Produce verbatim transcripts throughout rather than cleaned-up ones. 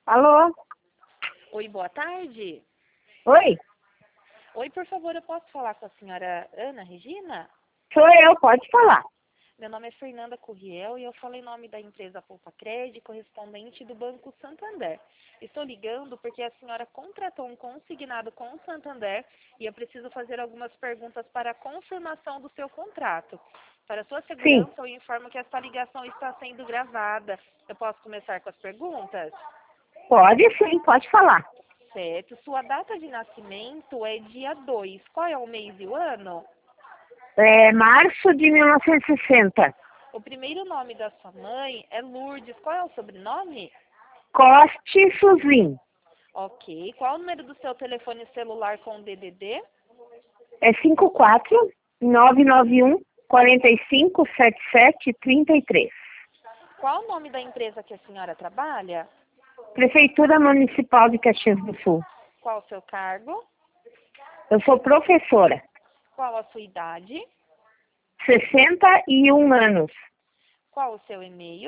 Alô? Oi, boa tarde. Oi? Oi, por favor, eu posso falar com a senhora Ana Regina? Sou eu, pode falar. Meu nome é Fernanda Curriel e eu falo em nome da empresa Poupa Cred, correspondente do Banco Santander. Estou ligando porque a senhora contratou um consignado com o Santander e eu preciso fazer algumas perguntas para a confirmação do seu contrato. Para sua segurança, Sim, eu informo que esta ligação está sendo gravada. Eu posso começar com as perguntas? pode sim, pode falar. Certo. Sua data de nascimento é dia dois. Qual é o mês e o ano? É março de mil novecentos e sessenta. O primeiro nome da sua mãe é Lourdes. Qual é o sobrenome? Coste Suzin. Ok. Qual o número do seu telefone celular com D D D? É cinco quatro nove nove um quatro cinco sete sete três três. Qual o nome da empresa que a senhora trabalha? Prefeitura Municipal de Caxias do Sul. Qual o seu cargo? Eu sou professora. Qual a sua idade? sessenta e um anos. Qual o seu e-mail?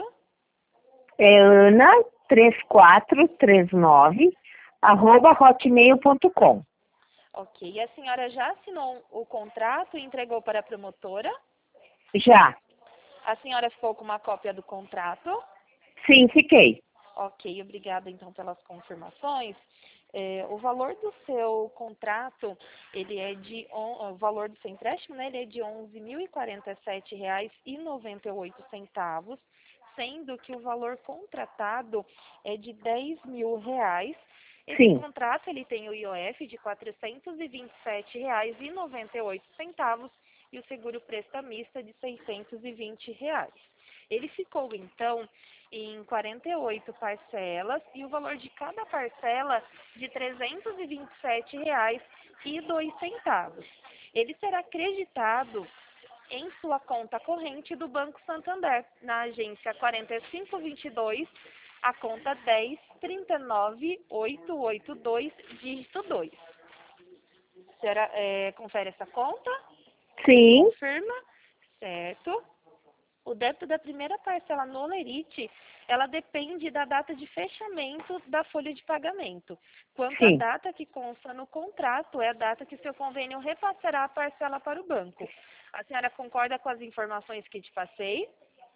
É ana três quatro três nove arroba hotmail ponto com. Ok. E a senhora já assinou o contrato e entregou para a promotora? Já. A senhora ficou com uma cópia do contrato? Sim, fiquei. Ok, obrigada então pelas confirmações. É, o valor do seu contrato, ele é de, on- o valor do seu empréstimo, né, ele é de onze mil e quarenta e sete reais e noventa e oito centavos, sendo que o valor contratado é de dez mil reais. Esse Sim. contrato, ele tem o I O F de quatrocentos e vinte e sete reais e noventa e oito centavos e o seguro prestamista de seiscentos e vinte reais. Ele ficou, então, em quarenta e oito parcelas e o valor de cada parcela de trezentos e vinte e sete reais e dois centavos. Ele será creditado em sua conta corrente do Banco Santander, na agência quarenta e cinco vinte e dois, a conta dez trinta e nove oitocentos e oitenta e dois, dígito dois. A senhora é, confere essa conta? Sim. Confirma? Certo. O débito da primeira parcela no Olerite, ela depende da data de fechamento da folha de pagamento. Quanto à Sim. data que consta no contrato, é a data que seu convênio repassará a parcela para o banco. A senhora concorda com as informações que te passei?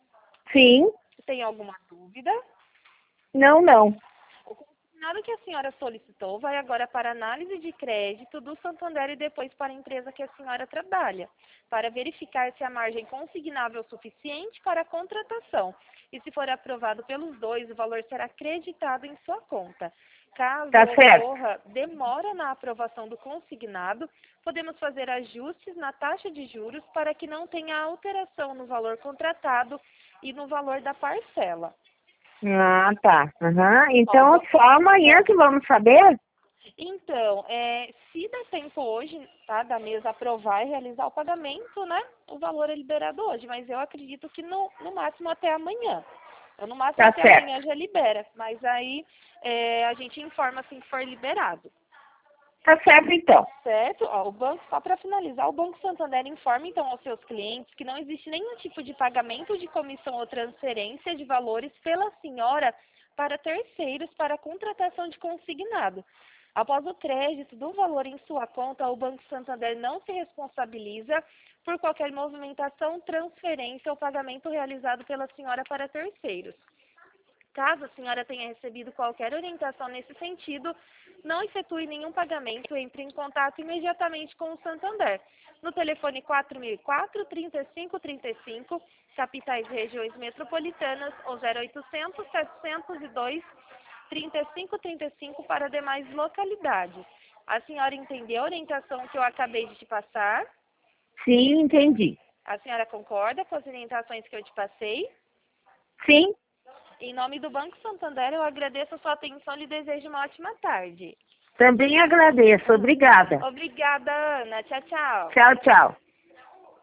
Sim. Tem alguma dúvida? Não, não. O consignado que a senhora solicitou vai agora para análise de crédito do Santander e depois para a empresa que a senhora trabalha, para verificar se a margem consignável é suficiente para a contratação. E se for aprovado pelos dois, o valor será creditado em sua conta. Caso Tá certo. ocorra demora na aprovação do consignado, podemos fazer ajustes na taxa de juros para que não tenha alteração no valor contratado e no valor da parcela. Ah, tá. Uhum. Ó, Então, va- só amanhã que vamos saber? Então, é, se der tempo hoje, tá, da mesa aprovar e realizar o pagamento, né, o valor é liberado hoje, mas eu acredito que no, no máximo até amanhã. Eu, no máximo Tá até certo. amanhã já libera, mas aí é, a gente informa assim que for liberado. Tá certo, então. Certo? Ó, o banco, só para finalizar, o Banco Santander informa então aos seus clientes que não existe nenhum tipo de pagamento de comissão ou transferência de valores pela senhora para terceiros para a contratação de consignado. Após o crédito do valor em sua conta, o Banco Santander não se responsabiliza por qualquer movimentação, transferência ou pagamento realizado pela senhora para terceiros. Caso a senhora tenha recebido qualquer orientação nesse sentido, não efetue nenhum pagamento, entre em contato imediatamente com o Santander. No telefone quatro mil e quatro, trinta e cinco trinta e cinco, capitais e regiões metropolitanas, ou zero oitocentos, setecentos e dois, trinta e cinco trinta e cinco para demais localidades. A senhora entendeu a orientação que eu acabei de te passar? Sim, entendi. A senhora concorda com as orientações que eu te passei? Sim. Em nome do Banco Santander, eu agradeço a sua atenção e lhe desejo uma ótima tarde. Também agradeço. Obrigada. Obrigada, Ana. Tchau, tchau. Tchau, tchau.